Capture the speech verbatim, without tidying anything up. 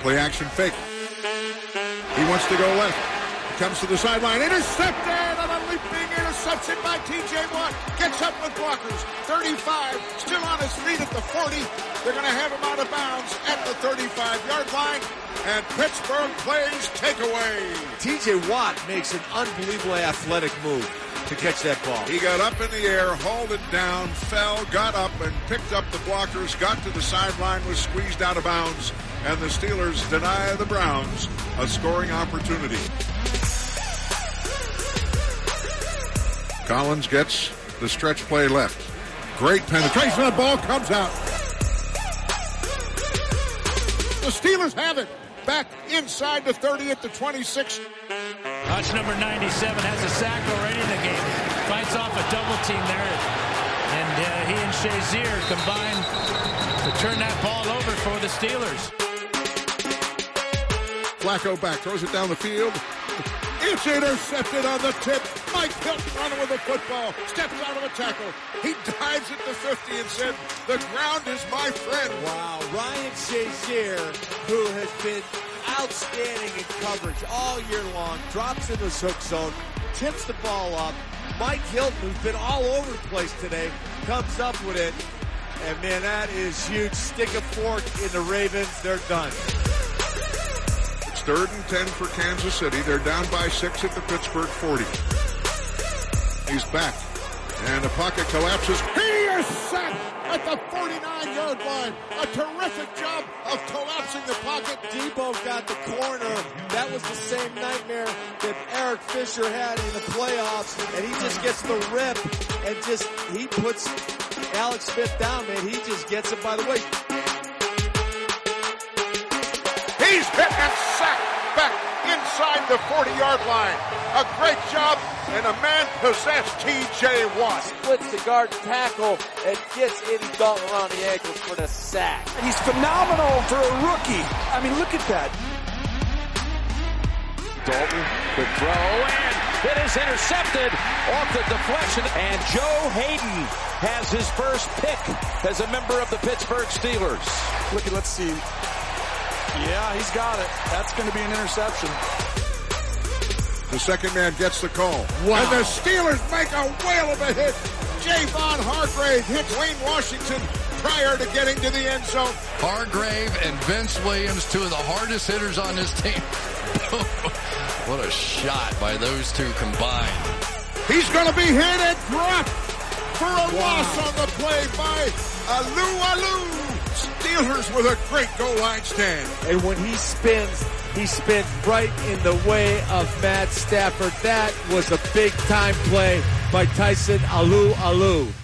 Play action fake. He wants to go left. He comes to the sideline. Intercepted on a leaping interception by T J Watt. Gets up with blockers. thirty-five. Still on his feet at the forty. They're going to have him out of bounds at the thirty-five-yard line. And Pittsburgh plays takeaway. T J Watt makes an unbelievably athletic move to catch that ball. He got up in the air, hauled it down, fell, got up and picked up the blockers, got to the sideline, was squeezed out of bounds, and the Steelers deny the Browns a scoring opportunity. Collins gets the stretch play left. Great penetration. The ball comes out. The Steelers have it. Back inside the thirty at the twenty-six. Hutch number ninety-seven has a sack already in the game. Fights off a double team there. And uh, he and Shazier combine to turn that ball over for the Steelers. Flacco back, throws it down the field. It's intercepted on the tip. Mike Hilton running with the football. Steps out of the tackle. He dives at the fifty and said, "The ground is my friend." Wow, Ryan Shazier, who has been outstanding in coverage all year long, drops in this hook zone, tips the ball up. Mike Hilton, who's been all over the place today, comes up with it. And man, that is huge. Stick a fork in the Ravens. They're done. It's third and ten for Kansas City. They're down by six at the Pittsburgh forty. He's back. And the pocket collapses. He is sacked at the forty-nine-yard line. A terrific job of collapsing the pocket. Debo got the corner. That was the same nightmare that Eric Fisher had in the playoffs. And he just gets the rip and just, he puts Alex Smith down, man. He just gets it by the way. He's hit and sacked back inside the forty-yard line. A great job, and a man-possessed T J Watt. Splits the guard tackle and gets Andy Dalton around the ankles for the sack. And he's phenomenal for a rookie. I mean, look at that. Dalton, the throw, and it is intercepted off the deflection. And Joe Hayden has his first pick as a member of the Pittsburgh Steelers. Look at, let's see. Yeah, he's got it. That's going to be an interception. The second man gets the call. Wow. And the Steelers make a whale of a hit. Javon Hargrave hits Wayne Washington prior to getting to the end zone. Hargrave and Vince Williams, two of the hardest hitters on this team. What a shot by those two combined. He's going to be hit and dropped for a wow. loss on the play by Alou Alou. Steelers with a great goal line stand. And when he spins, he spins right in the way of Matt Stafford. That was a big time play by Tyson Alou Alou.